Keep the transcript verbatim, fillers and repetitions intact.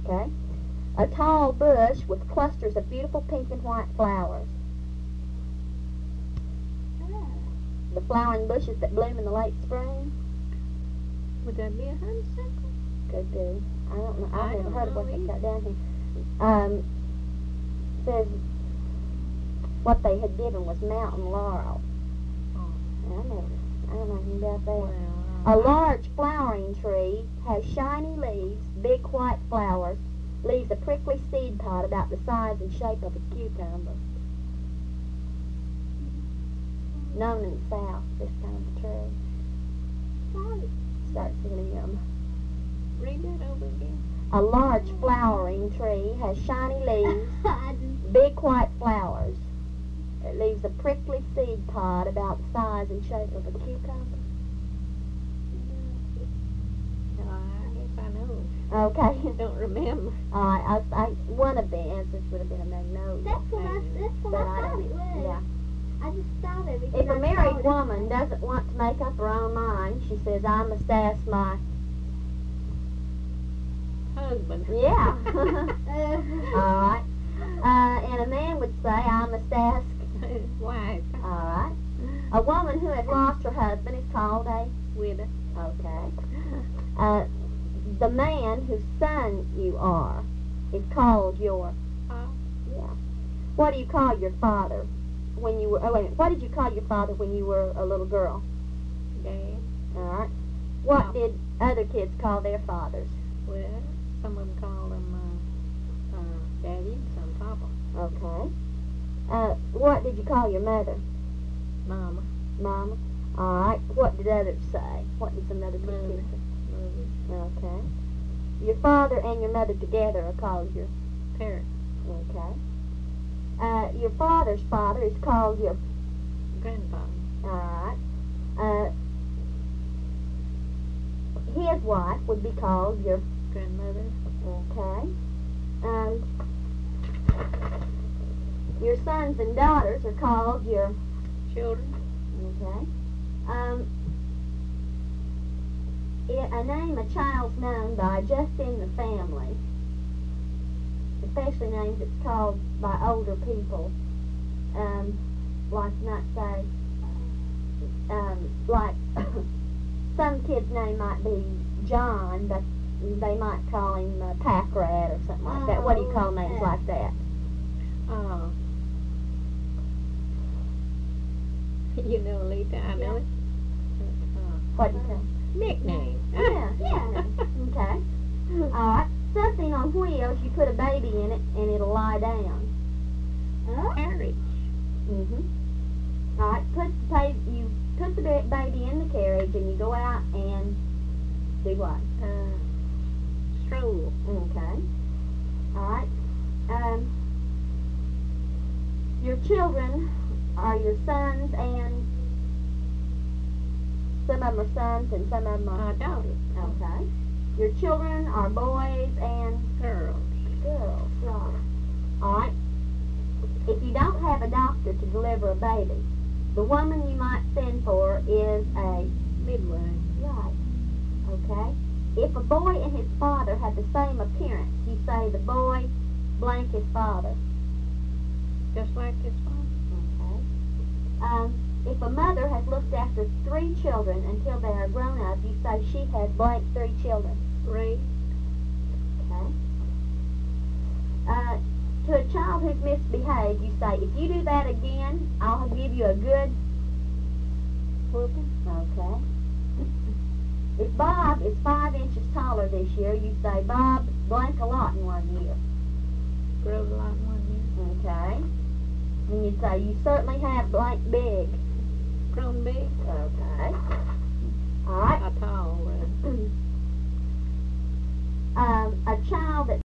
Okay. A tall bush with clusters of beautiful pink and white flowers. Ah. The flowering bushes that bloom in the late spring. Would that be a honeysuckle? Could be. I don't know. I've I never don't heard of know what they either. got down here. Um, says what they had given was mountain laurel. Oh. I never, I don't know anything about that. Well, A uh, large flowering tree has shiny leaves, big white flowers, leaves a prickly seed pod about the size and shape of a cucumber. Known in the South, this kind of tree. Sorry. Starts with an M. read that over again. A large flowering tree has shiny leaves, I just, big white flowers. It leaves a prickly seed pod about the size and shape of a cucumber. No, I guess I know. Okay. Don't remember. All right. I, I, one of the answers would have been a magnolia. that's what I, that's what But I I thought don't. it was. Yeah. I just thought of it. If a I married saw it. woman doesn't want to make up her own mind, she says, I must ask my... Husband. Yeah. Uh, All right. Uh, and a man would say, I must ask... Wife. All right. A woman who has lost her husband is called a... Widow. Okay. Uh, the man whose son you are is called your... Uh, Yeah. What do you call your father when you were... Oh, wait a minute. What did you call your father when you were a little girl? Dad. All right. What Oh. did other kids call their fathers? Well, some of them call him uh, uh, Daddy and some Papa. Okay. Uh, what did you call your mother? Mama. Mama? All right. What did others say? What did some other kids Mother. say? Mother. Okay. Your father and your mother together are called your... Parent. Okay. Uh, your father's father is called your... Grandfather. All right. Uh, his wife would be called your... Grandmother. Okay. Um, your sons and daughters are called your... Children. Okay. Um, i- a name a child's known by just in the family, especially names that's called by older people, um, like not say, um, like some kid's name might be John, but they might call him uh, Pack Rat or something like that. What do you call names Oh, like that? Oh. You know, Lita, I know Yeah. it. Uh, What do you call? nickname. Yeah, Yeah. Okay. All right. Something on wheels. You put a baby in it, and it'll lie down. Huh? Carriage. Mhm. All right. Put the pa- you put the ba- baby in the carriage, and you go out and do what? Uh, stroll. Okay. All right. Um. Your children are your sons, and some of them are sons, and some of them are Uh, daughter. okay. Your children are boys and Girl. girls, right. All right. If you don't have a doctor to deliver a baby, the woman you might send for is a... Midwife. Right. Okay. If a boy and his father have the same appearance, you say the boy blank his father. Just like his father. Okay. Um, if a mother has looked after three children until they are grown up, you say she has blank three children. Ray. Okay. Uh, to a child who's misbehaved, you say, if you do that again, I'll give you a good Whooping. Okay. If Bob is five inches taller this year, you say Bob blank a lot in one year. Growed a lot one year. Okay. And you say you certainly have blank big. Grown big. Okay. All right. How tall